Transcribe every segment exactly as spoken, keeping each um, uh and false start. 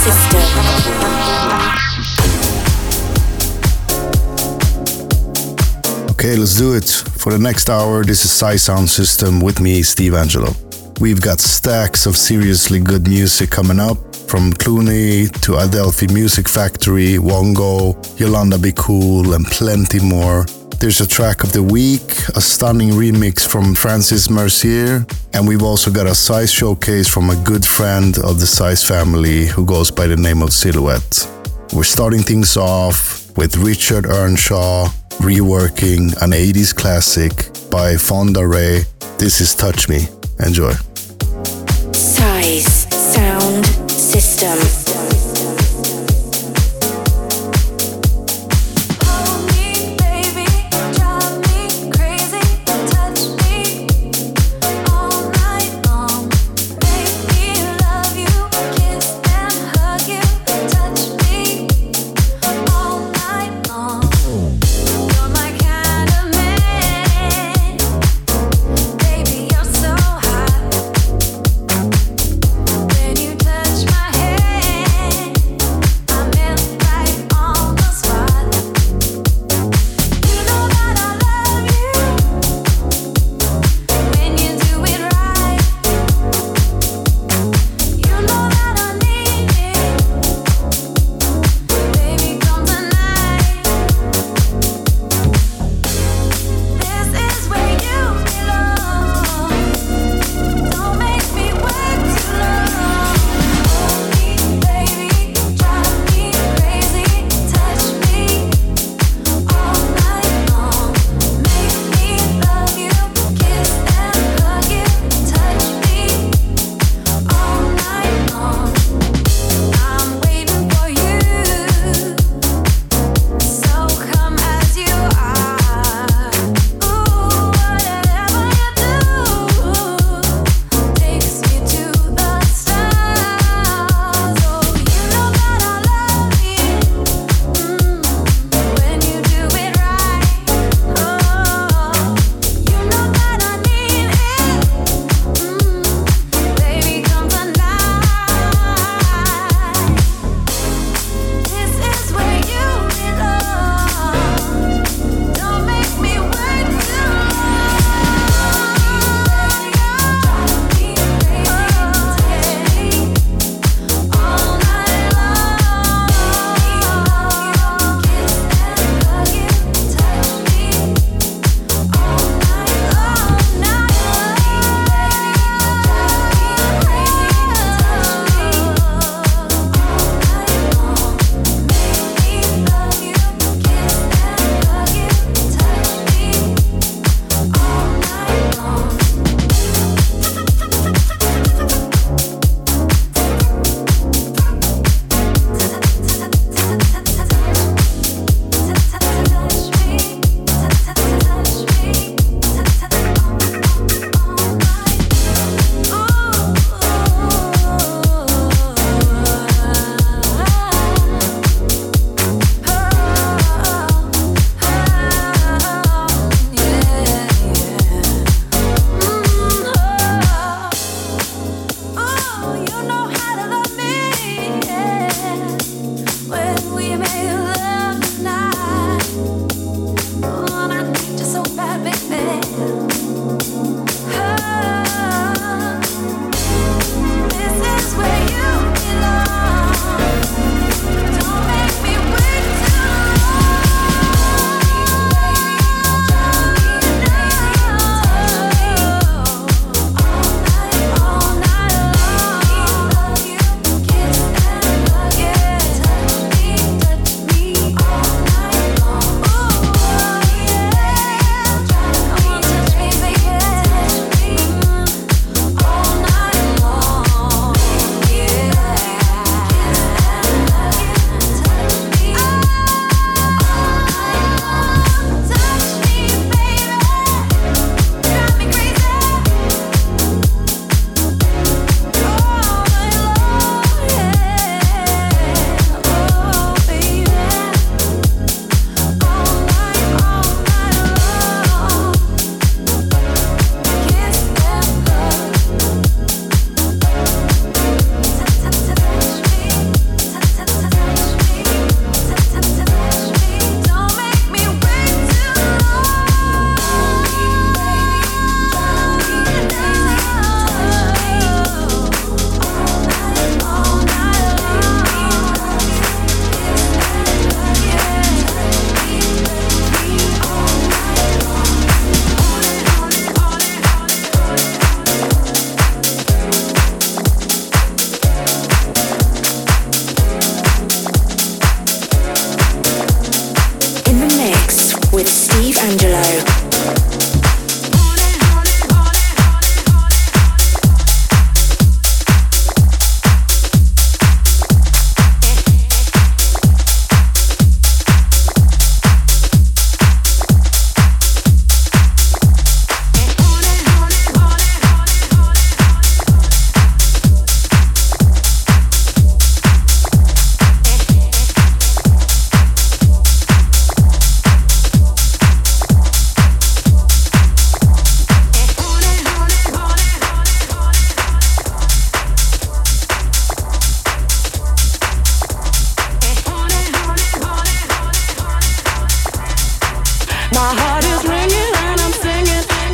Okay, let's do it. For the next hour, this is Psy Sound System with me, Steve Angelo. We've got stacks of seriously good music coming up, from Clooney to Adelphi Music Factory, Wongo, Yolanda Be Cool, and plenty more. There's a track of the week, a stunning remix from Francis Mercier, and we've also got a Size showcase from a good friend of the Size family who goes by the name of Silhouette. We're starting things off with Richard Earnshaw reworking an eighties classic by Fonda Rae. This is Touch Me. Enjoy. Size Sound System. Touch my head.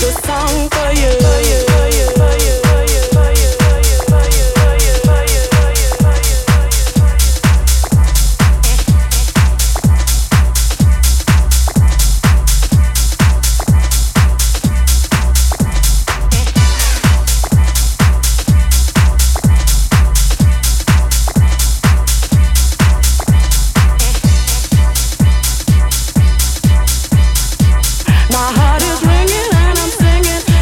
My heart is ringing and I'm singing.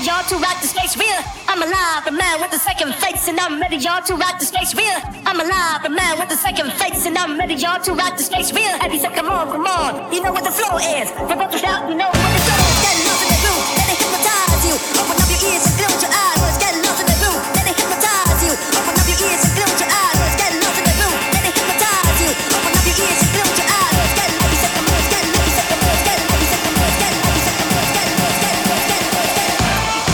y'all, to rock the space real. I'm alive, a man with a second face, and I'm ready, y'all, to rock the space real. I'm alive, a man with a second face, and I'm ready, y'all, to rock the space real. Heavy said, come on, come on, you know what the flow is. We're about to shout, you know what the flow is. Getting lost in the groove, let it hypnotize you. Open up your ears and close your eyes. It's getting lost in the groove, let it hypnotize you. Open up your ears and close your eyes. It's getting lost in the groove, let it hypnotize you. Open up your ears and close your eyes. It's getting heavy said, come on, it's getting heavy said, come on, it's getting heavy said, come on, it's getting heavy said, come on, it's getting heavy said, come on, it's getting heavy said, come on, it's getting heavy said.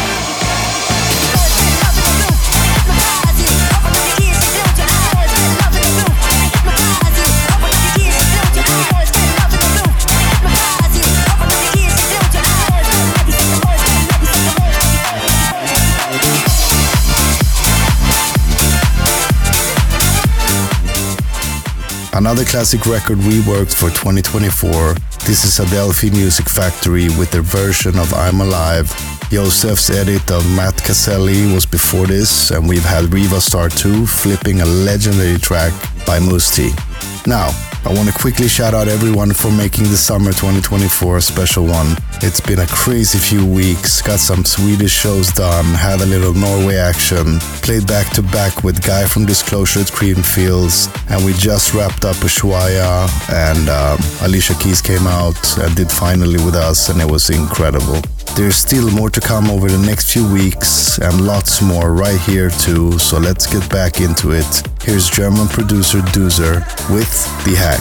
Another classic record reworked for twenty twenty-four. This is Adelphi Music Factory with their version of I'm Alive. Joseph's edit of Matt Caselli was before this, and we've had Riva Star two flipping a legendary track by Musti. Now, I want to quickly shout out everyone for making the summer twenty twenty-four a special one. It's been a crazy few weeks, got some Swedish shows done, had a little Norway action, played back to back with Guy from Disclosure at Creamfields, and we just wrapped up Ushuaia, and um, Alicia Keys came out and did Finally with us, and it was incredible. There's still more to come over the next few weeks, and lots more right here too, so let's get back into it. Here's German producer Doozer with The Hack.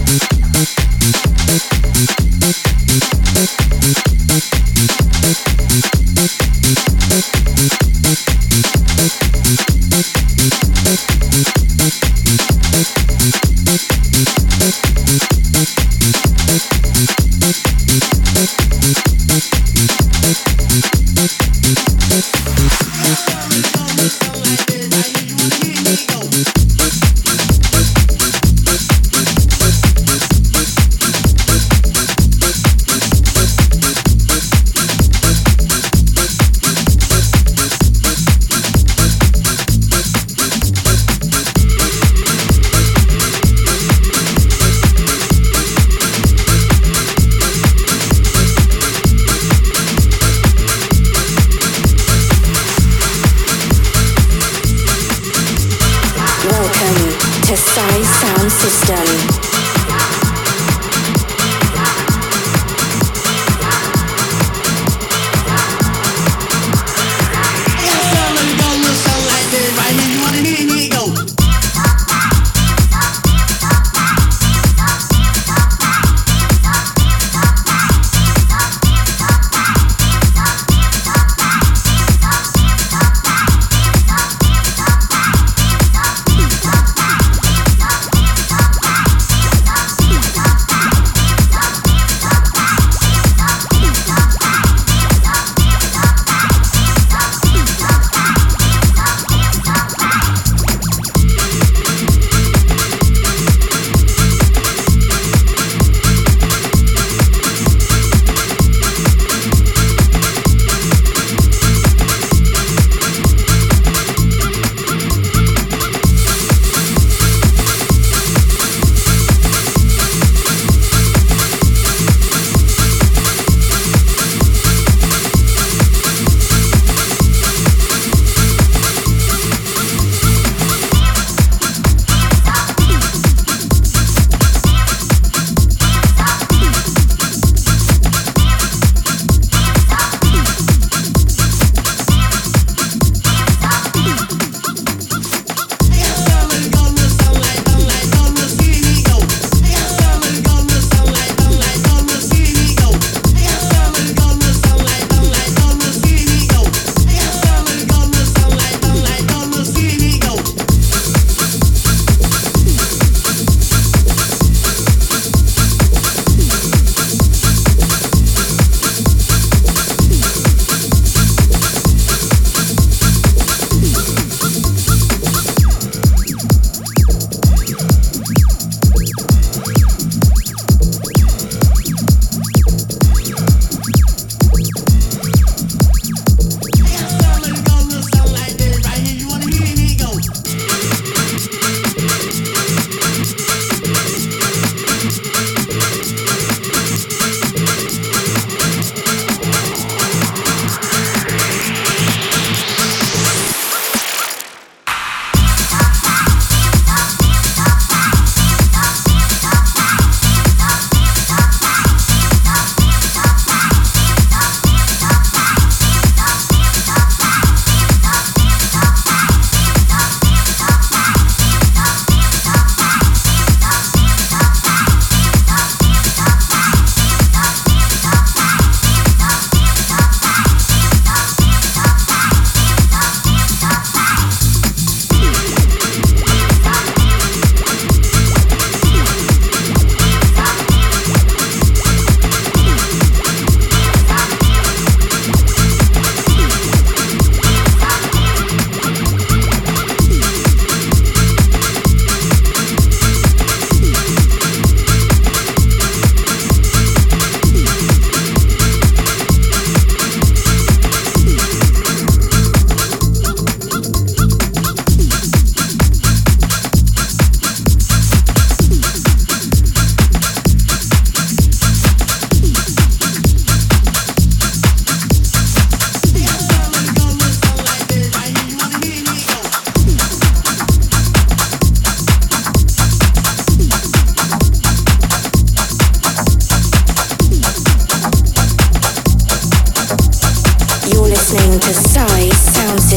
We'll be right back.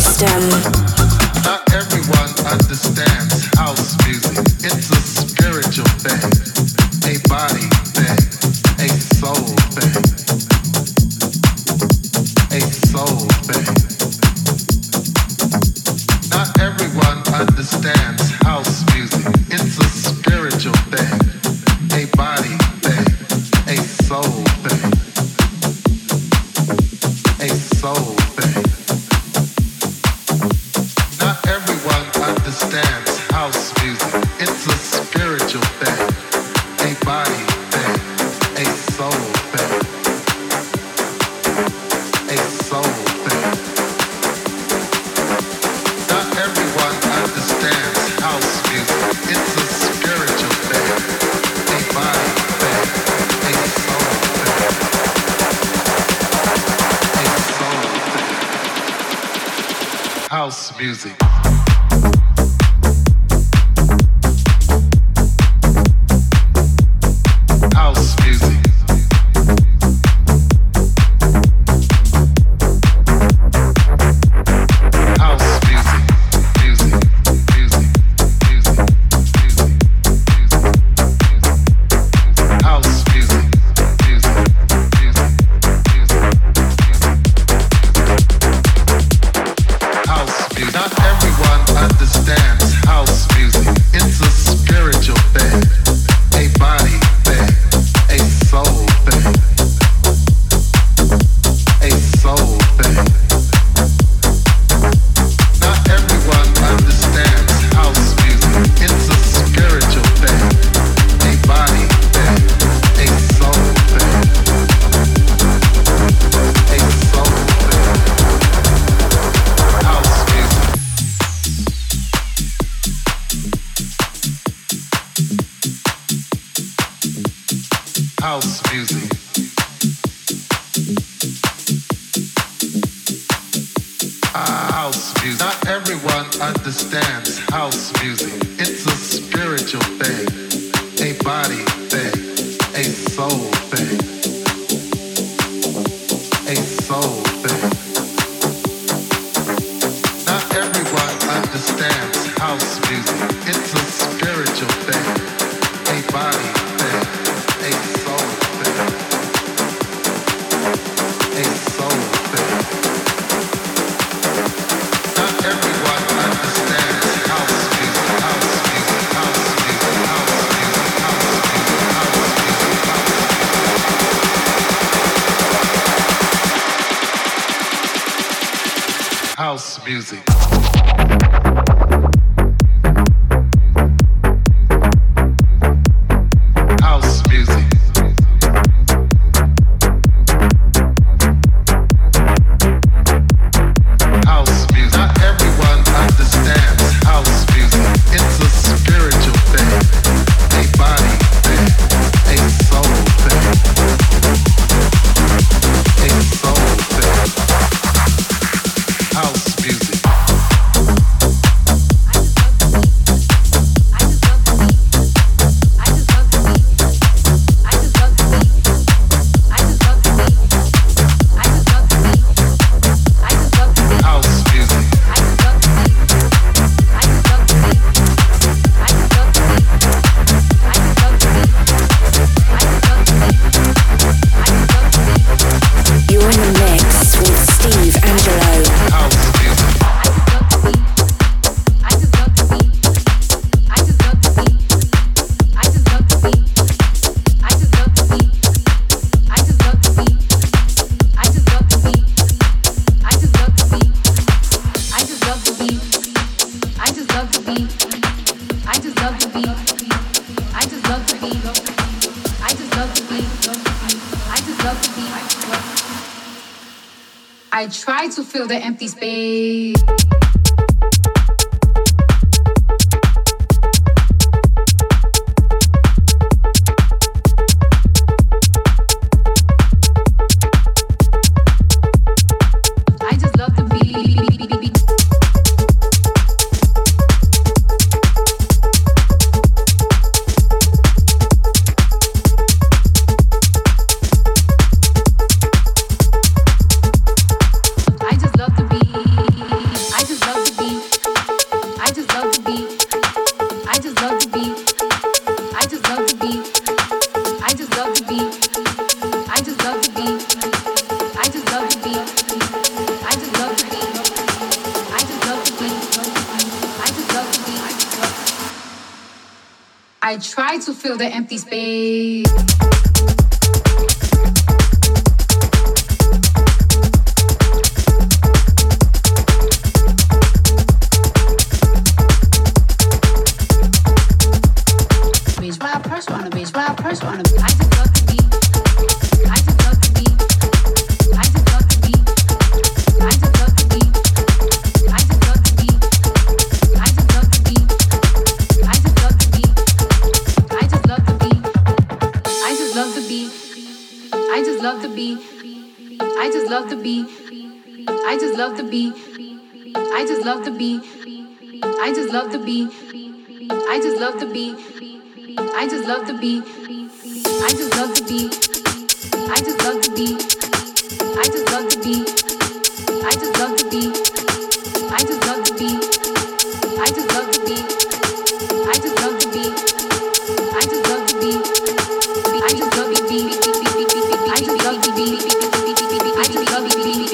system. Not everyone understands house music. It's a spiritual thing, a body thing, a soul thing, a soul thing. Not everyone understands house music. It's a spiritual thing, a body thing, a soul thing, a soul thing. Not everyone understands house music. It's a spiritual thing, a body thing, a soul thing, a soul thing. Not everyone understands house music. It's a spiritual thing, a body thing, a soul thing, a soul thing. House music. House music. House music. Music. Music. Music. Music. House music. Music. Music. Music. House music. Not everyone understands house music. It's a spiritual thing, a body thing, a soul thing, a soul thing. Not everyone understands house music. It's a spiritual thing, a body thing, a soul thing, a soul thing. House music. House music. House music. Not everyone understands house music. It's a spiritual thing, a body thing, a soul thing, a soul thing. Not everyone understands house music. It's a spiritual thing, a body thing, a soul thing, a soul thing. Not everyone understands house music, house music, house music, house music, house music, house music, house music. House music. House music. House music. Not everyone understands house music. It's a spiritual thing, a body thing, a soul thing, a soul thing. House music. You're in the mix with Steve Angelo. House music. I try to fill the empty space. I just love the beat. I just love the beat. I just love the beat. I just love the beat. I just love the beat. I just love the beat. I just love the beat. I try to fill the empty space. Love the beat. I just love the beat. I just love the beat. I just love the beat. I just love the beat. I just love the beat. I just love the beat. I just love the beat. I just love the beat. I just love the beat. I just love the beat. I just love the beat. I just love the beat. I just love the beat. I just love the beat. I just love the beat.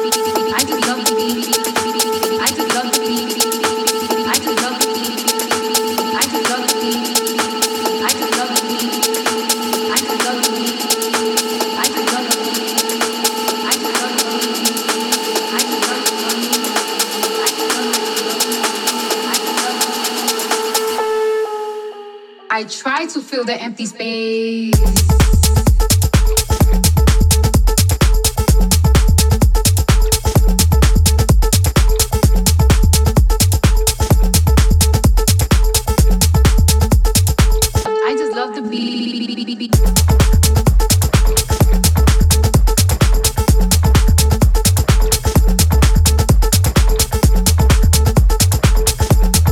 I try to fill the empty space. I just love the beat.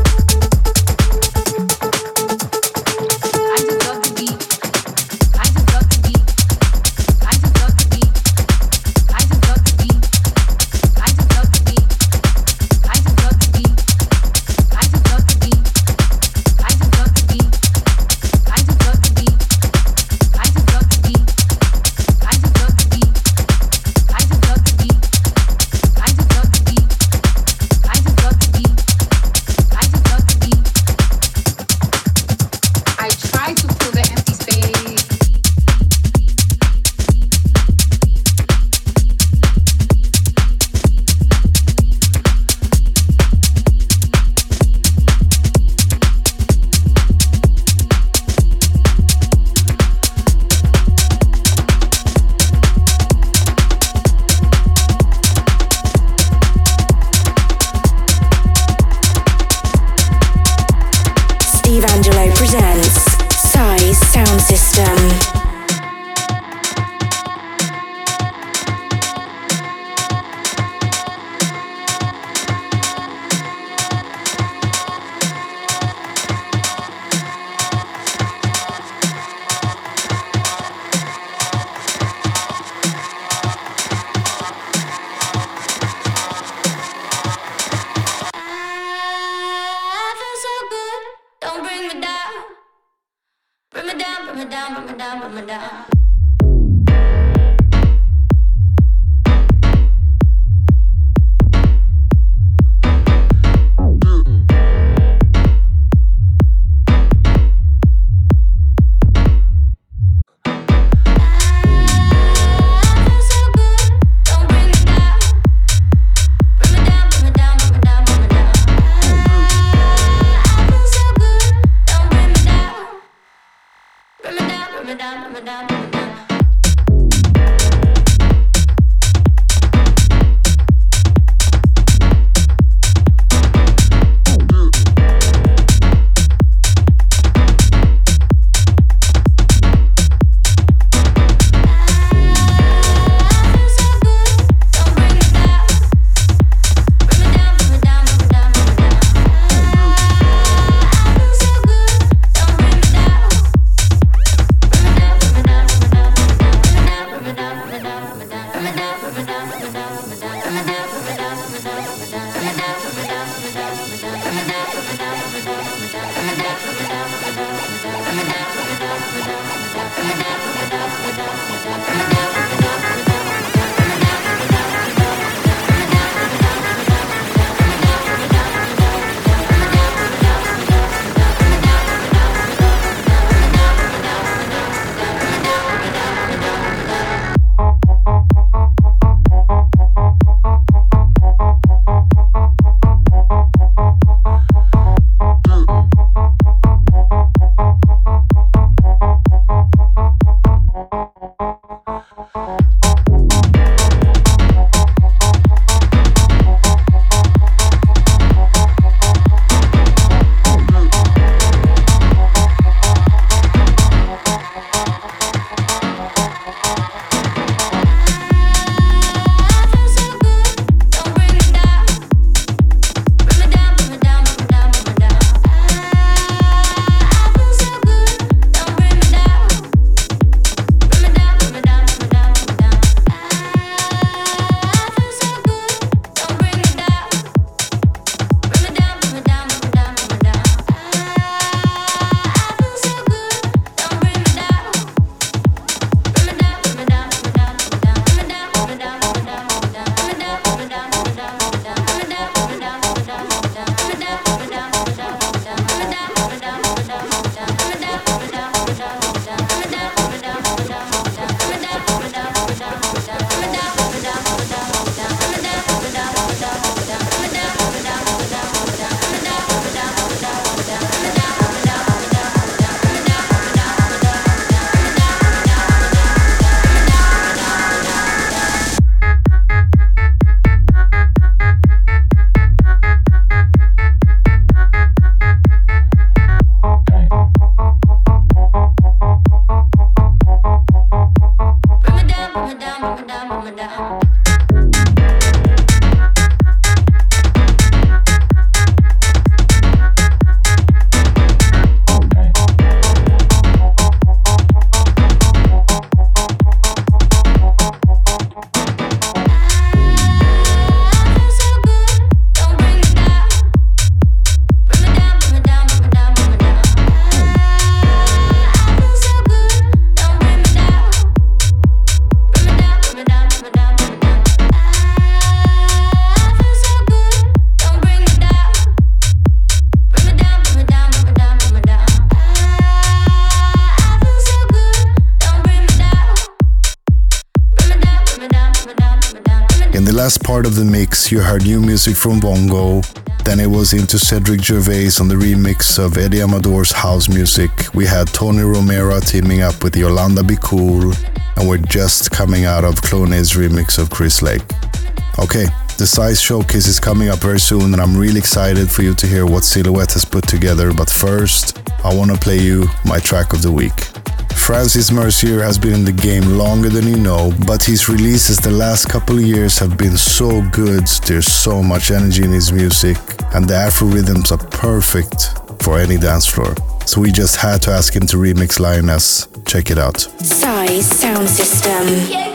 I just love the beat. I just Last part of the mix, you heard new music from Bongo. Then it was into Cedric Gervais on the remix of Eddie Amador's house music. We had Tony Romero teaming up with Yolanda Be Cool, and we're just coming out of Clooney's remix of Chris Lake. Okay, the Size Showcase is coming up very soon, and I'm really excited for you to hear what Silhouette has put together. But first, I want to play you my track of the week. Francis Mercier has been in the game longer than you know, but his releases the last couple of years have been so good. There's so much energy in his music, and the Afro rhythms are perfect for any dance floor. So we just had to ask him to remix Lioness. Check it out. Size Sound System. Yeah.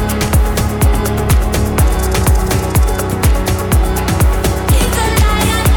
Lion.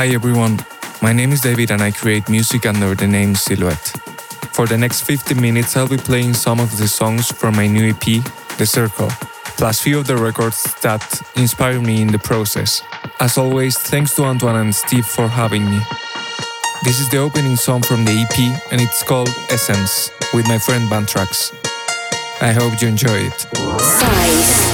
Hi everyone, my name is David and I create music under the name Silhouette. For the next fifty minutes I'll be playing some of the songs from my new E P, The Circle, plus few of the records that inspired me in the process. As always, thanks to Antoine and Steve for having me. This is the opening song from the E P and it's called Essence, with my friend Bantrax. I hope you enjoy it. Size.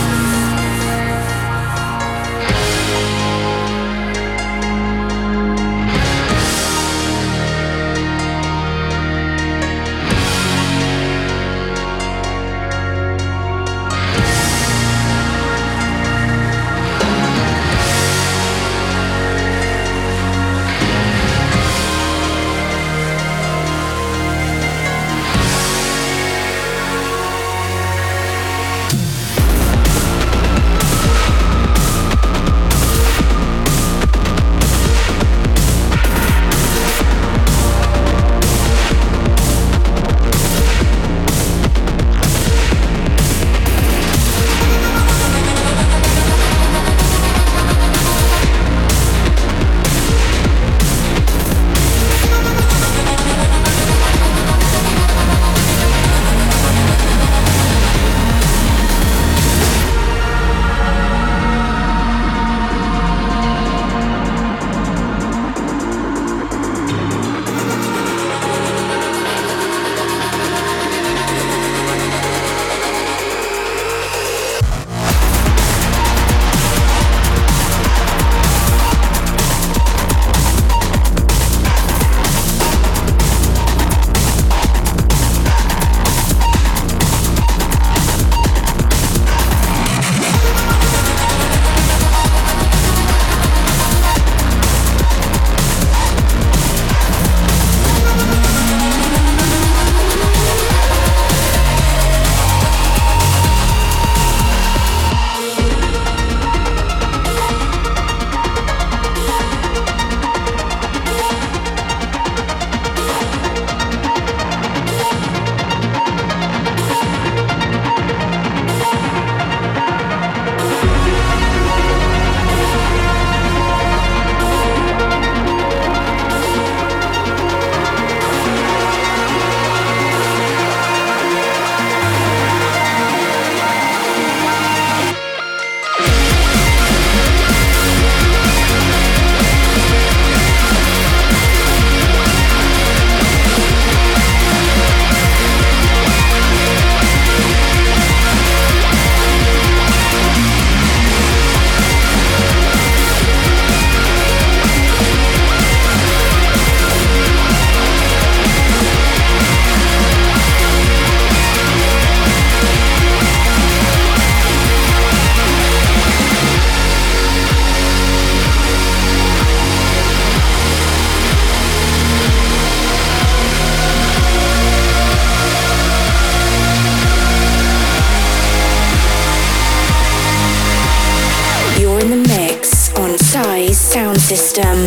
Sound system.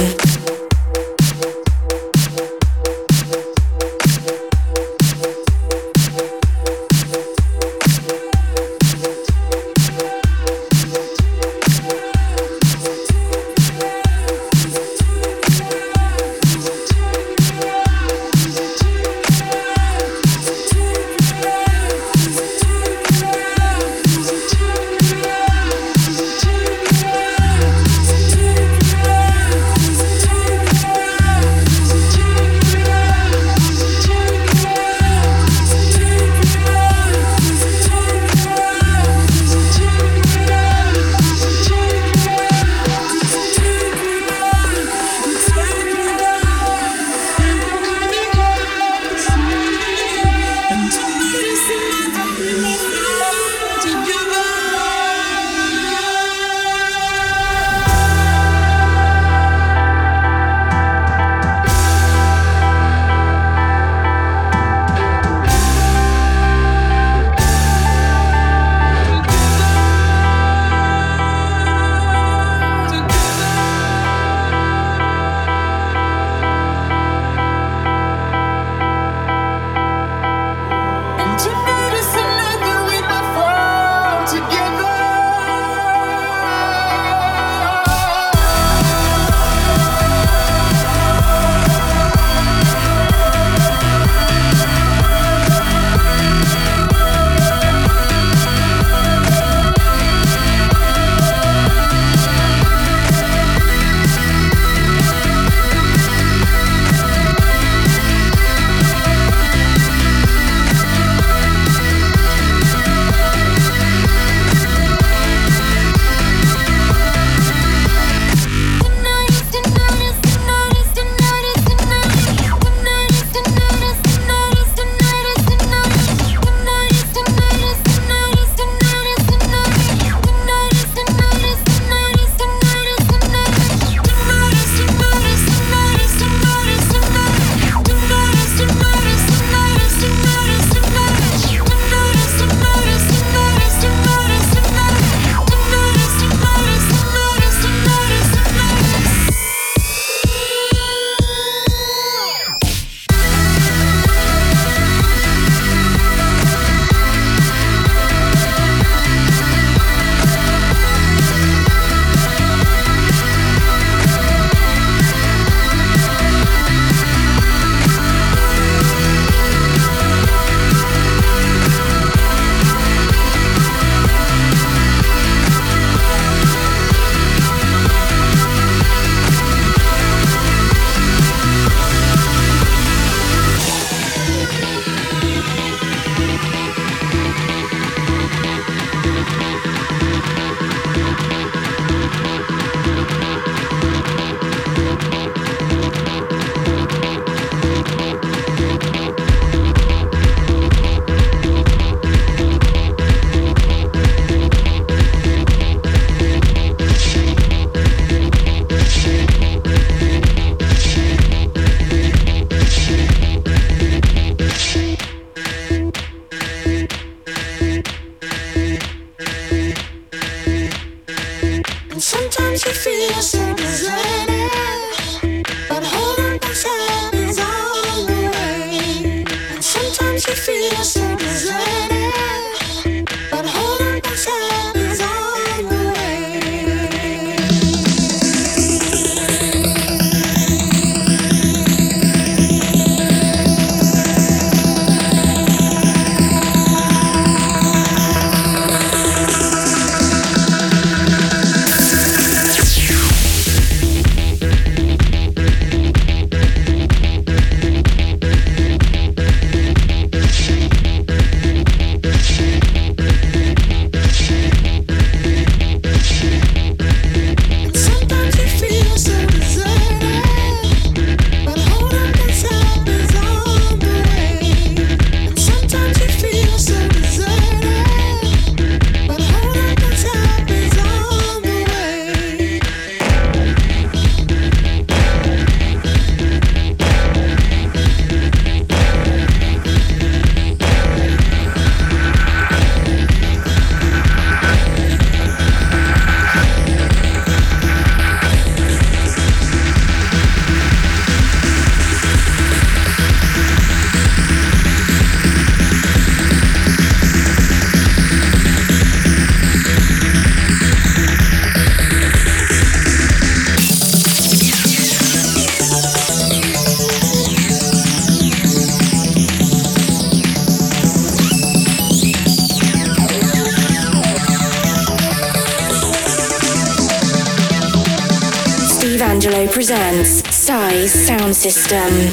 Angelo presents Size Sound System.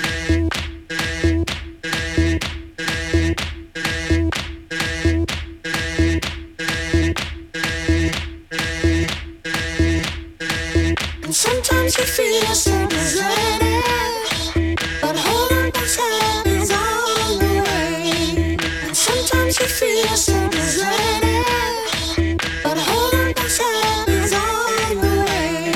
Sometimes you feel so deserted, but holding back time is on the way. And sometimes you feel so deserted, but holding back time is on the way.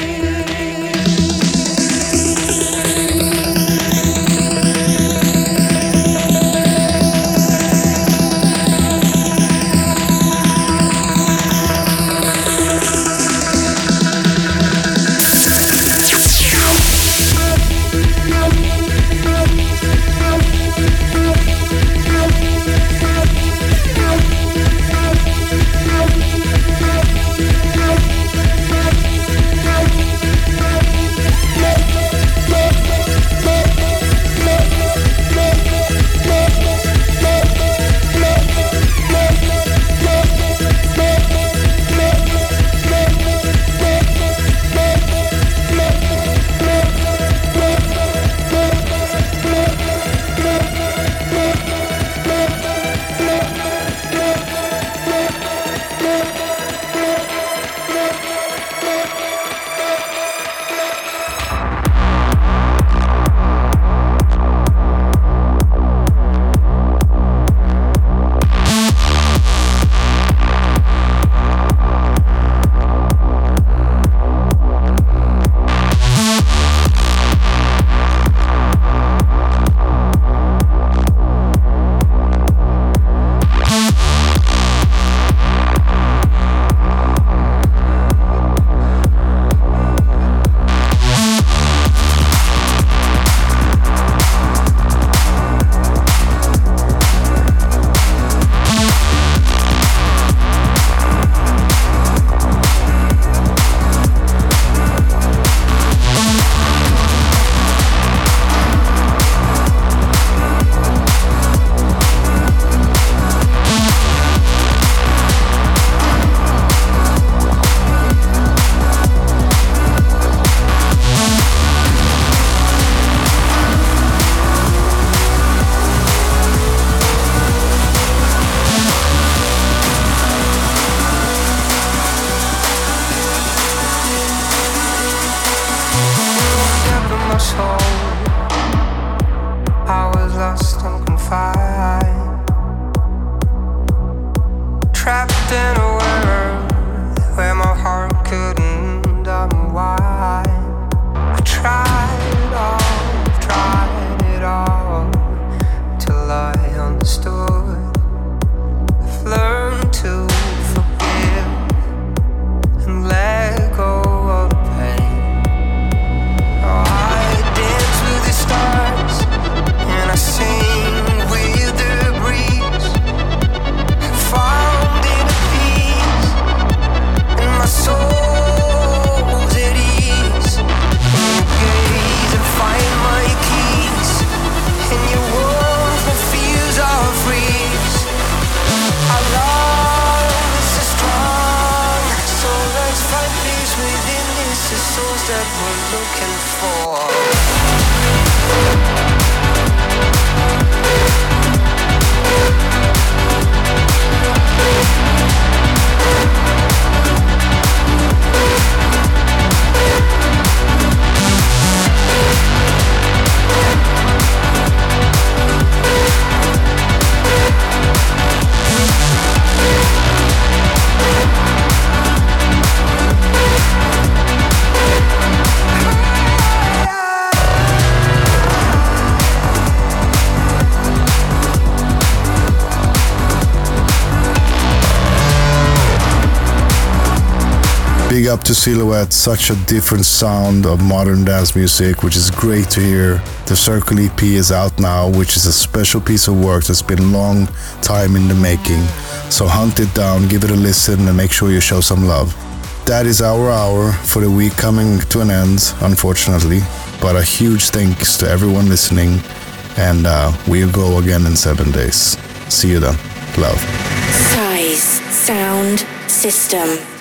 Big up to Silhouette, such a different sound of modern dance music, which is great to hear. The Circle E P is out now, which is a special piece of work that's been a long time in the making. So hunt it down, give it a listen, and make sure you show some love. That is our hour for the week coming to an end, unfortunately. But a huge thanks to everyone listening, and uh, we'll go again in seven days. See you then. Love. Size Sound System.